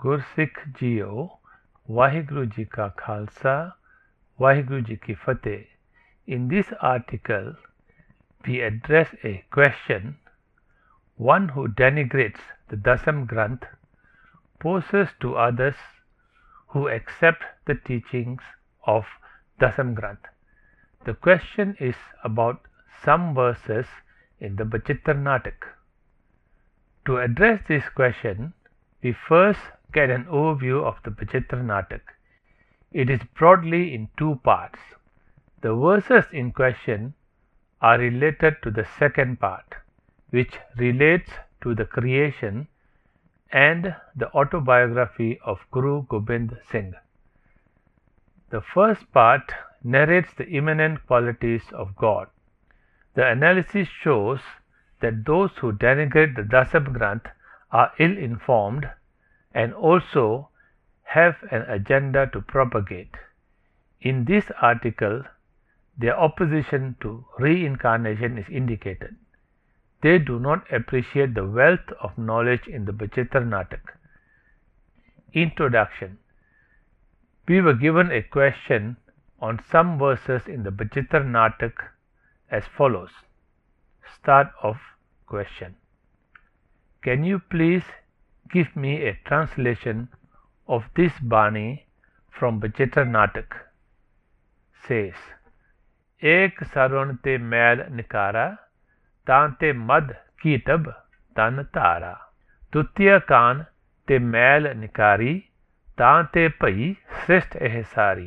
गुरसिख जीओ वाहिगुरु जी का खालसा वाहिगुरु जी की फतेह. In this article we address a question one who denigrates the Dasam Granth poses to others who accept the teachings of Dasam Granth. The question is about some verses in the Bachitra Natak. To address this question, we first get an overview of the Bachitra Natak. It is broadly in two parts. The verses in question are related to the second part, which relates to the creation and the autobiography of Guru Gobind Singh. The first part narrates the immanent qualities of God. The analysis shows that those who denigrate the Dasam Granth are ill-informed and also have an agenda to propagate. In this article, their opposition to reincarnation is indicated. They do not appreciate the wealth of knowledge in the Bachitra Natak. Introduction. We were given a question on some verses in the Bachitra Natak as follows. Start of question. Can you please give me a translation of this Bani from Bachitra Natak? Says, Ek sarvan te mail nikara, tante mad kitab tan tara. Dutiya kaan te mail nikari, tante pai srisht ehsari.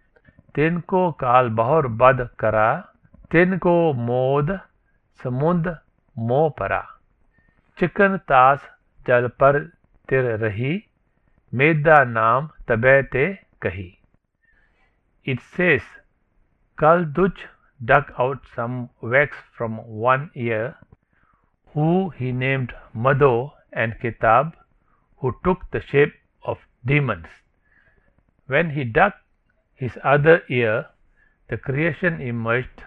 Tinko kaal bahor bad kara, tinko mod samund mo para. Chikan tas jal par tir rahi, Meda naam tabete kahi. It says, Kalduj dug out some wax from one ear, who he named Madho and Kitab, who took the shape of demons. When he dug his other ear, the creation emerged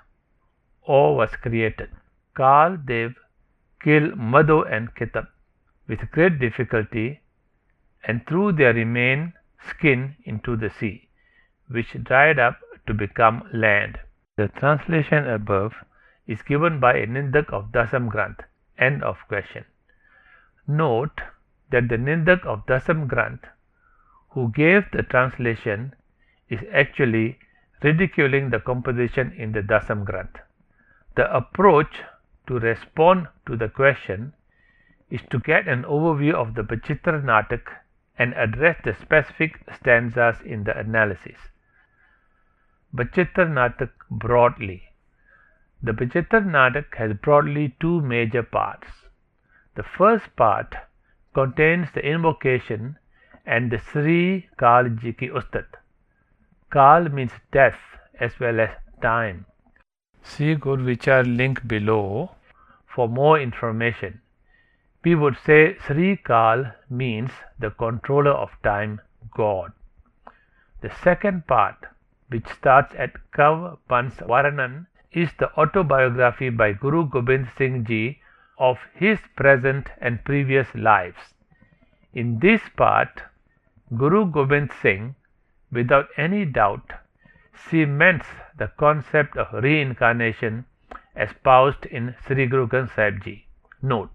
or was created. Kal Dev killed Madho and Kitab with great difficulty and threw their remain skin into the sea, which dried up to become land. The translation above is given by a Nindak of Dasam Granth. End of question. Note that the Nindak of Dasam Granth, who gave the translation, is actually ridiculing the composition in the Dasam Granth. The approach to respond to the question is to get an overview of the Bachitra Natak and address the specific stanzas in the analysis. Bachitra Natak broadly. The Bachitra Natak has broadly two major parts. The first part contains the invocation and the Sri Kal Ji ki Ustat. Kal means death as well as time. See Gurvichar link below for more information. We would say Sri Kal means the controller of time, God. The second part, which starts at Kav Pans Varanan, is the autobiography by Guru Gobind Singh Ji of his present and previous lives. In this part, Guru Gobind Singh, without any doubt, cements the concept of reincarnation espoused in Sri Guru Granth Sahib Ji. Note,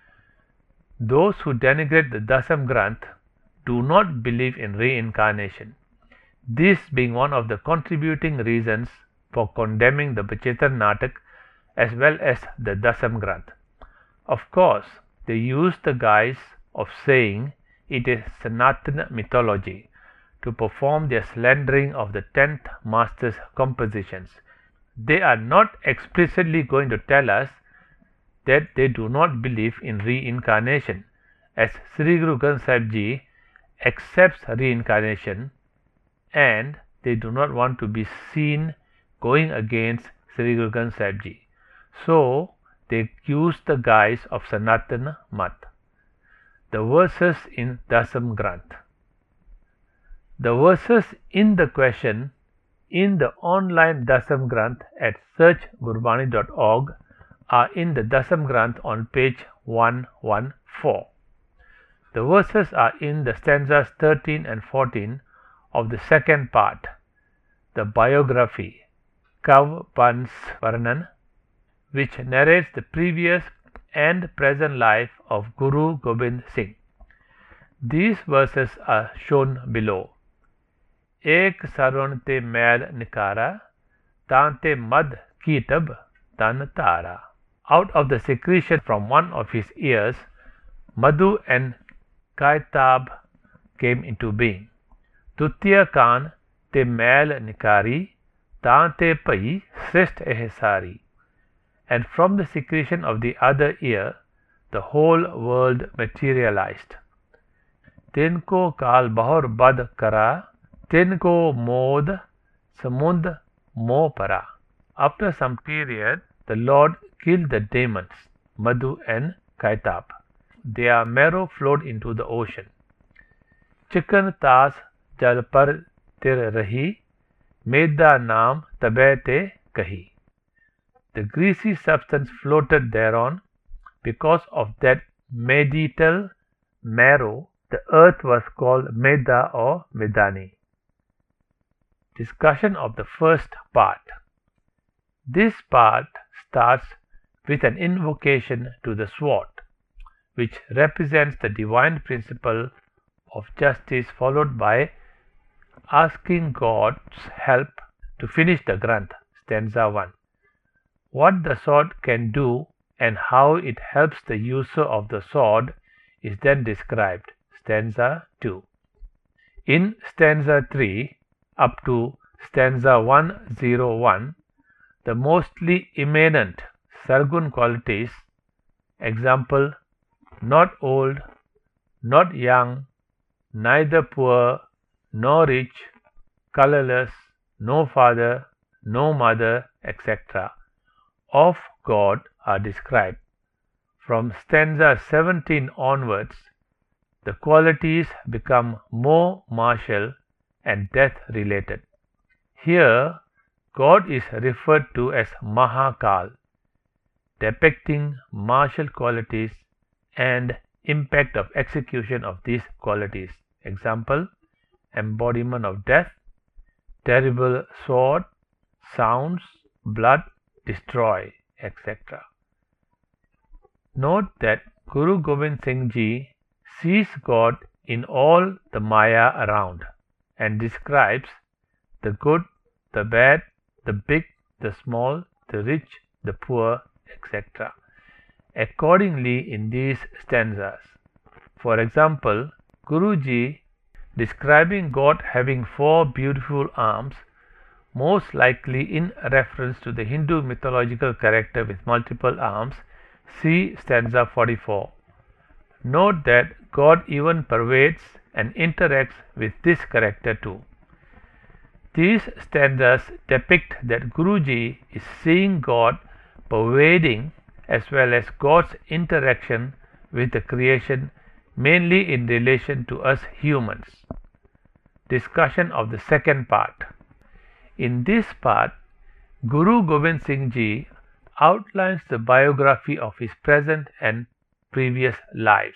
those who denigrate the Dasam Granth do not believe in reincarnation, this being one of the contributing reasons for condemning the Bachitra Natak as well as the Dasam Granth. Of course, they use the guise of saying it is Sanatana mythology to perform their slandering of the 10th Master's compositions. They are not explicitly going to tell us that they do not believe in reincarnation, as Sri Guru Granth Sahib Ji accepts reincarnation and they do not want to be seen going against Sri Guru Granth Sahib Ji. So, they use the guise of Sanatana Mat. The verses in Dasam Granth. The verses in the question in the online Dasam Granth at searchgurbani.org are in the Dasam Granth on page 114. The verses are in the stanzas 13 and 14 of the second part, the biography, Kav Pans Varnan, which narrates the previous and present life of Guru Gobind Singh. These verses are shown below. Ek sarvan te mail nikara, tante mad kitab tan tara. Out of the secretion from one of his ears, Madhu and Kaitab came into being. Tutya Khan te mail nikari, tante pai srest ehsari. And from the secretion of the other ear, the whole world materialized. Tinko kal bahur bad kara, tinko mod samund mo para. After some period, the Lord killed the demons, Madhu and Kaitab. Their marrow flowed into the ocean. Chikan tas jal par tir rahi, Medda naam tabe te kahi. The greasy substance floated thereon. Because of that medital marrow, the earth was called Medda or Medani. Discussion of the first part. This part starts with an invocation to the sword, which represents the divine principle of justice, followed by asking God's help to finish the Granth, stanza 1. What the sword can do and how it helps the user of the sword is then described, stanza 2. In stanza 3 up to stanza 101, the mostly immanent Sargun qualities, example, not old, not young, neither poor nor rich, colorless, no father, no mother, etc., of God are described. From stanza 17 onwards, the qualities become more martial and death-related. Here, God is referred to as Mahakal, depicting martial qualities and impact of execution of these qualities. Example, embodiment of death, terrible sword, sounds, blood, destroy, etc. Note that Guru Gobind Singh Ji sees God in all the Maya around and describes the good, the bad, the big, the small, the rich, the poor, etc. accordingly in these stanzas. For example, Guruji, describing God having 4 beautiful arms, most likely in reference to the Hindu mythological character with multiple arms, see stanza 44. Note that God even pervades and interacts with this character too. These stanzas depict that Guruji is seeing God pervading as well as God's interaction with the creation, mainly in relation to us humans. Discussion of the second part. In this part, Guru Gobind Singh Ji outlines the biography of his present and previous lives.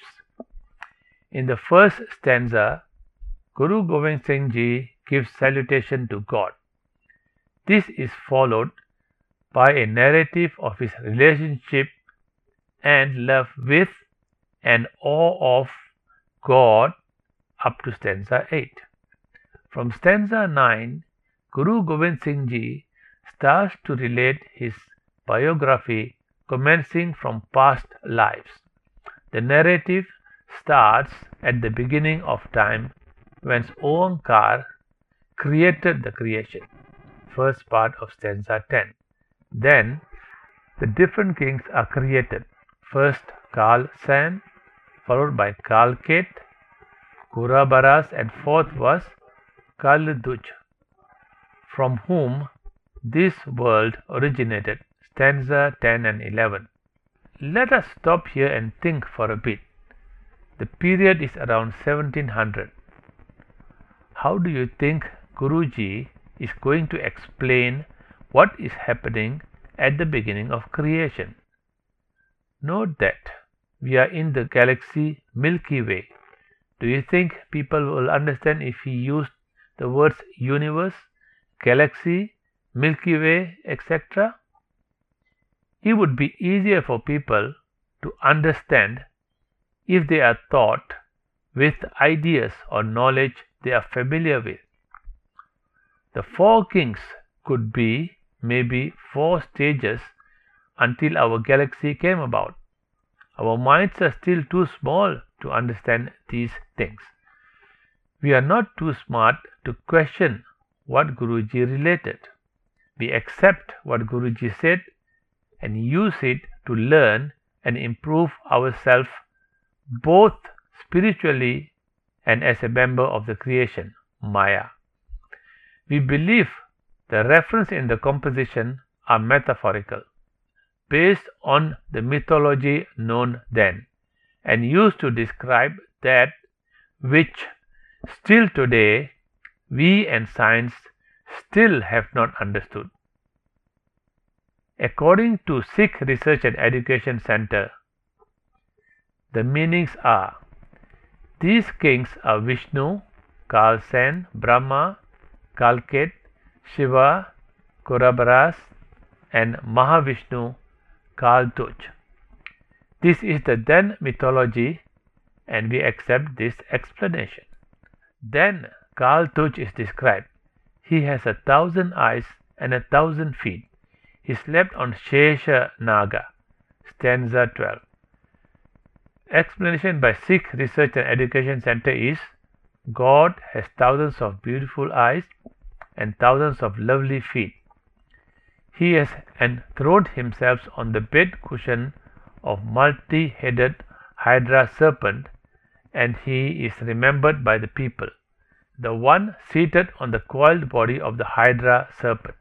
In the first stanza, Guru Gobind Singh Ji gives salutation to God. This is followed by a narrative of his relationship and love with and awe of God up to stanza 8. From stanza 9, Guru Gobind Singh Ji starts to relate his biography commencing from past lives. The narrative starts at the beginning of time when Oankar created the creation, first part of stanza 10. Then the different kings are created, first Kal San, followed by Kalket, Kurabaras, and fourth was Kalduj, from whom this world originated, stanza 10 and 11. Let us stop here and think for a bit. The period is around 1700. How do you think Guruji is going to explain what is happening at the beginning of creation? Note that we are in the galaxy Milky Way, Do you think people will understand if he used the words universe, galaxy, Milky Way, etc.? It would be easier for people to understand if they are taught with ideas or knowledge they are familiar with. The four kings could be maybe 4 stages until our galaxy came about. Our minds are still too small to understand these things. We are not too smart to question what Guruji related. We accept what Guruji said and use it to learn and improve ourselves both spiritually and as a member of the creation, Maya. We believe the reference in the composition are metaphorical, based on the mythology known then, and used to describe that which still today we and science still have not understood. According to Sikh Research and Education Center, the meanings are: these kings are Vishnu, Kalsen, Brahma, Kalket, Shiva, Kurabaras, and Mahavishnu, Kaltuj. This is the then mythology, and we accept this explanation. Then Kaltuj is described. He has 1,000 eyes and 1,000 feet. He slept on Shesha Naga. Stanza 12. Explanation by Sikh Research and Education Center is: God has thousands of beautiful eyes and thousands of lovely feet. He has enthroned himself on the bed cushion of multi-headed Hydra serpent, and he is remembered by the people, the one seated on the coiled body of the Hydra serpent.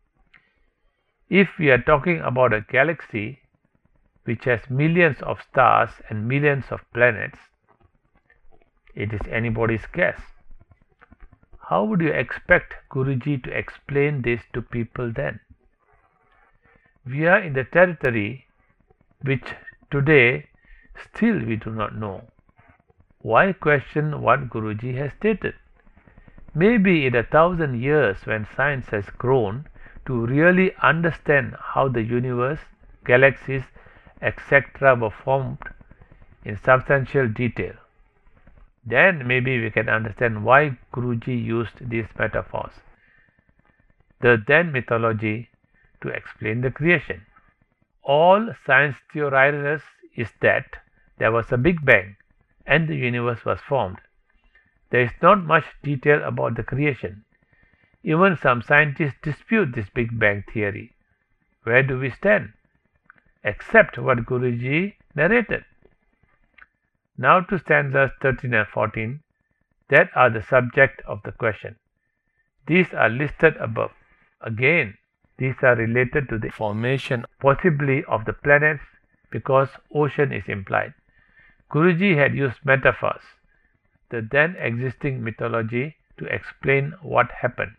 If we are talking about a galaxy which has millions of stars and millions of planets, it is anybody's guess. How would you expect Guruji to explain this to people then? We are in the territory which today still we do not know. Why question what Guruji has stated? Maybe in 1,000 years, when science has grown to really understand how the universe, galaxies, etc. were formed in substantial detail, then maybe we can understand why Guruji used these metaphors, the then mythology, to explain the creation. All science theorizes is that there was a Big Bang and the universe was formed. There is not much detail about the creation. Even some scientists dispute this Big Bang theory. Where do we stand? Accept what Guruji narrated. Now to stanzas 13 and 14 that are the subject of the question. These are listed above. Again, these are related to the formation possibly of the planets because ocean is implied. Guruji had used metaphors, the then existing mythology, to explain what happened.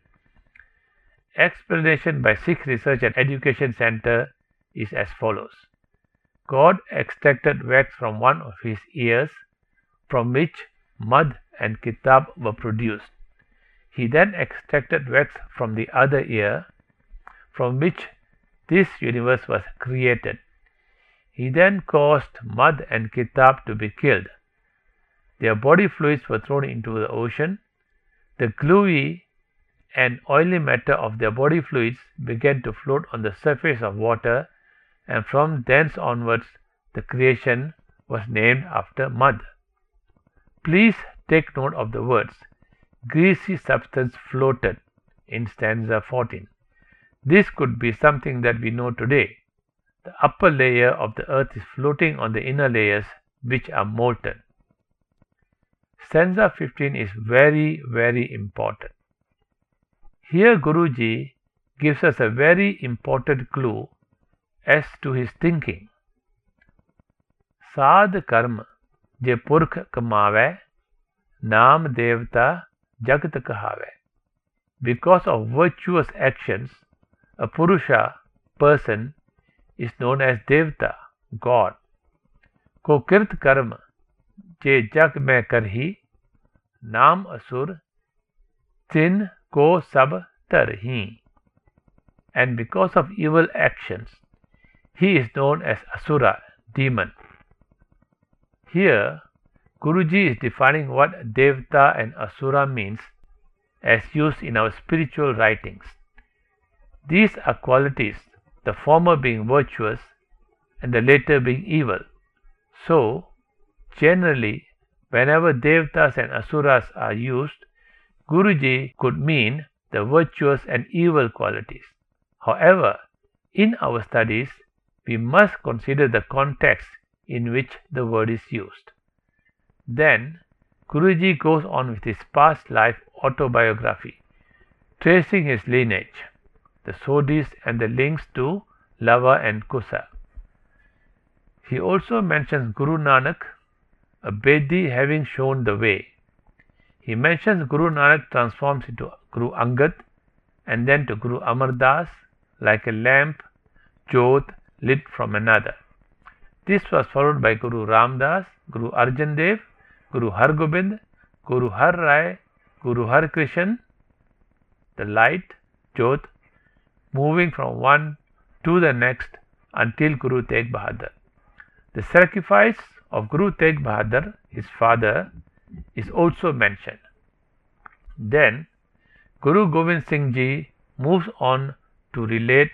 Explanation by Sikh Research and Education Center is as follows. God extracted wax from one of his ears, from which mud and kitab were produced. He then extracted wax from the other ear, from which this universe was created. He then caused mud and kitab to be killed. Their body fluids were thrown into the ocean. The gluey and oily matter of their body fluids began to float on the surface of water, and from thence onwards the creation was named after mud. Please take note of the words greasy substance floated in stanza 14. This could be something that we know today. The upper layer of the earth is floating on the inner layers, which are molten. Stanza 15 is very, very important. Here Guruji gives us a very important clue as to his thinking. Sadh karma je purkh kamave, naam devta jagat kahave. Because of virtuous actions, a Purusha, person, is known as Devta, God. Ko kirt karma je jag mein karhi, Naam Asur Tin Ko Sab Tarhi. And because of evil actions, he is known as Asura, demon. Here, Guruji is defining what Devta and Asura means as used in our spiritual writings. These are qualities, the former being virtuous and the later being evil. So, generally, whenever Devtas and Asuras are used, Guruji could mean the virtuous and evil qualities. However, in our studies, we must consider the context in which the word is used. Then, Guruji goes on with his past life autobiography, tracing his lineage, the Sodhis and the links to Lava and Kusa. He also mentions Guru Nanak, a Bedi having shown the way. He mentions Guru Nanak transforms into Guru Angad and then to Guru Amar Das like a lamp, jot lit from another. This was followed by Guru Ram Das, Guru Arjan Dev, Guru Har Gobind, Guru Har Rai, Guru Har Krishan, the light, jot, moving from one to the next until Guru Tegh Bahadur. The sacrifice of Guru Tegh Bahadur, his father, is also mentioned. Then Guru Gobind Singh Ji moves on to relate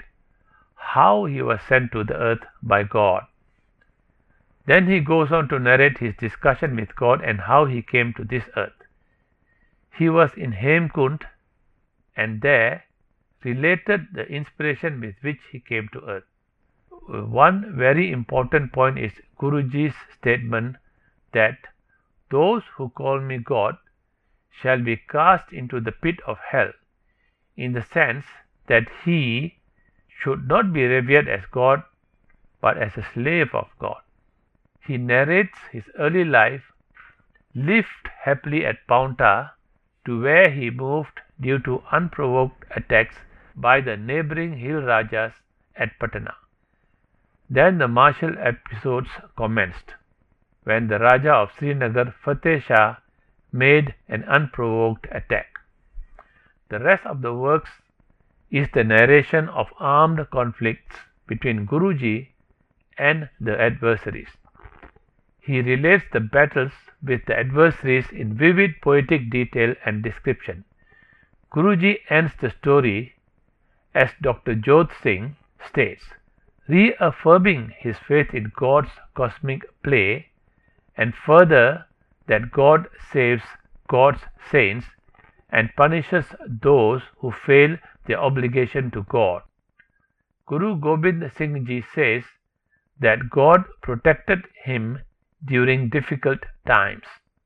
how he was sent to the earth by God. Then he goes on to narrate his discussion with God and how he came to this earth. He was in Hemkund and there related the inspiration with which he came to earth. One very important point is Guruji's statement that those who call me God shall be cast into the pit of hell, in the sense that he should not be revered as God but as a slave of God. He narrates his early life, lived happily at Paunta, to where he moved due to unprovoked attacks by the neighboring hill Rajas at Patna. Then the martial episodes commenced, when the Raja of Srinagar, Fateh Shah, made an unprovoked attack. The rest of the works is the narration of armed conflicts between Guruji and the adversaries. He relates the battles with the adversaries in vivid poetic detail and description. Guruji ends the story as Dr. Jodh Singh states, reaffirming his faith in God's cosmic play and further that God saves God's saints and punishes those who fail their obligation to God. Guru Gobind Singh Ji says that God protected him during difficult times.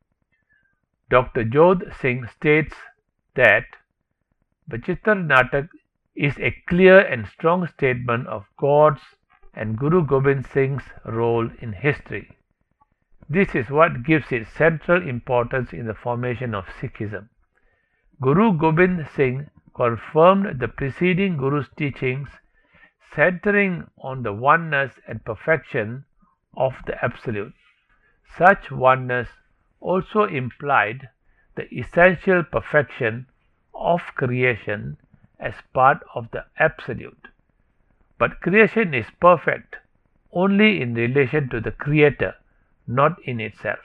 Dr. Jodh Singh states that Bachittar Natak is a clear and strong statement of God's and Guru Gobind Singh's role in history. This is what gives it central importance in the formation of Sikhism. Guru Gobind Singh confirmed the preceding Guru's teachings, centering on the oneness and perfection of the Absolute. Such oneness also implied the essential perfection of creation as part of the Absolute. But creation is perfect only in relation to the Creator, not in itself.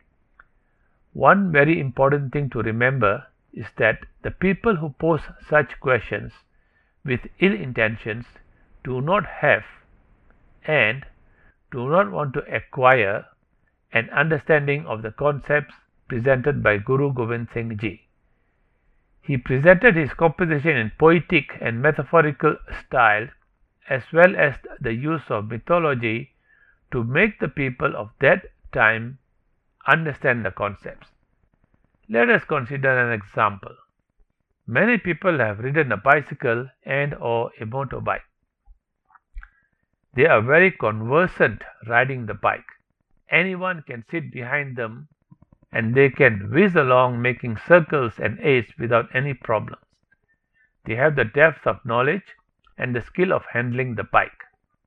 One very important thing to remember is that the people who pose such questions with ill intentions do not have and do not want to acquire an understanding of the concepts presented by Guru Gobind Singh Ji. He presented his composition in poetic and metaphorical style as well as the use of mythology to make the people of that time understand the concepts. Let us consider an example. Many people have ridden a bicycle and or a motorbike. They are very conversant riding the bike. Anyone can sit behind them and they can whiz along making circles and aids without any problems. They have the depth of knowledge and the skill of handling the bike.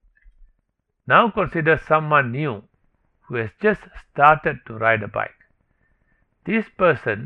Now consider someone new who has just started to ride a bike. This person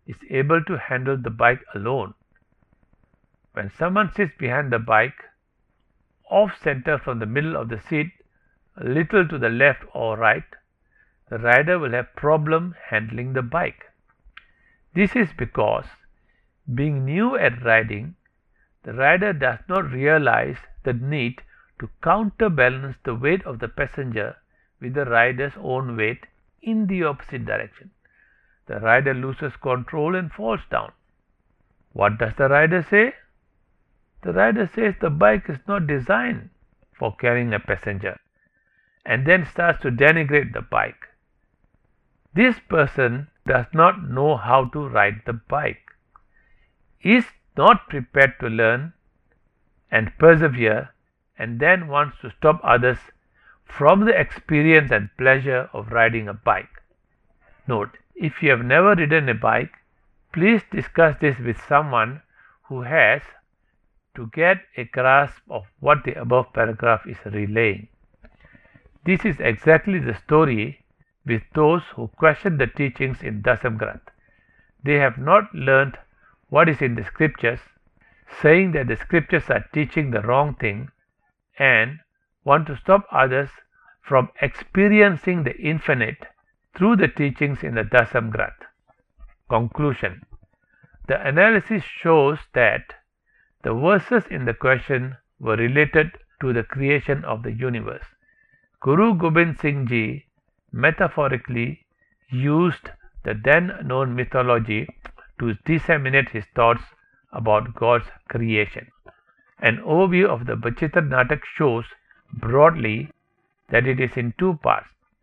is able to handle the bike alone. When someone sits behind the bike, off center from the middle of the seat, a little to the left or right, the rider will have problem handling the bike. This is because, being new at riding, the rider does not realize the need to counterbalance the weight of the passenger with the rider's own weight in the opposite direction. The rider loses control and falls down. What does the rider say? The rider says the bike is not designed for carrying a passenger, and then starts to denigrate the bike. This person does not know how to ride the bike, is not prepared to learn and persevere, and then wants to stop others from the experience and pleasure of riding a bike. Note, if you have never ridden a bike, please discuss this with someone who has, to get a grasp of what the above paragraph is relaying. This is exactly the story with those who question the teachings in Dasam Granth. They have not learnt what is in the scriptures, saying that the scriptures are teaching the wrong thing, and want to stop others from experiencing the infinite through the teachings in the Dasam Granth. Conclusion. The analysis shows that the verses in the question were related to the creation of the universe. Guru Gobind Singh Ji metaphorically used the then known mythology to disseminate his thoughts about God's creation. An overview of the Bachittar Natak shows broadly that it is in two parts.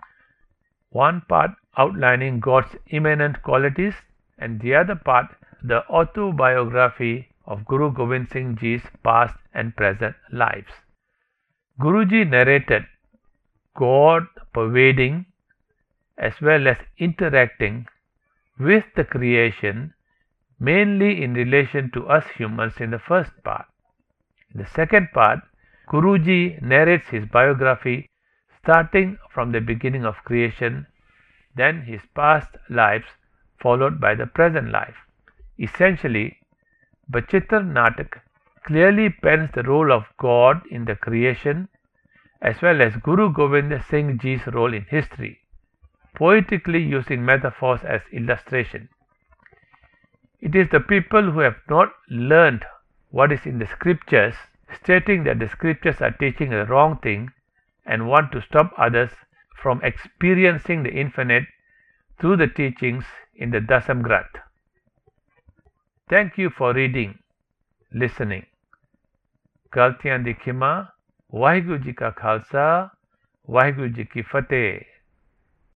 One part outlining God's immanent qualities, and the other part the autobiography of Guru Gobind Singh Ji's past and present lives. Guruji narrated God pervading as well as interacting with the creation, mainly in relation to us humans in the first part. In the second part, Guruji narrates his biography starting from the beginning of creation, then his past lives followed by the present life. Essentially, Bachittar Natak clearly pens the role of God in the creation as well as Guru Gobind Singh Ji's role in history, poetically using metaphors as illustration. It is the people who have not learned what is in the scriptures, stating that the scriptures are teaching the wrong thing, and want to stop others from experiencing the infinite through the teachings in the Dasam Granth. Thank you for reading, listening. गलतियां दी खिमा, वाहिगुरु जी का खालसा, वाहिगुरु जी की फतेह।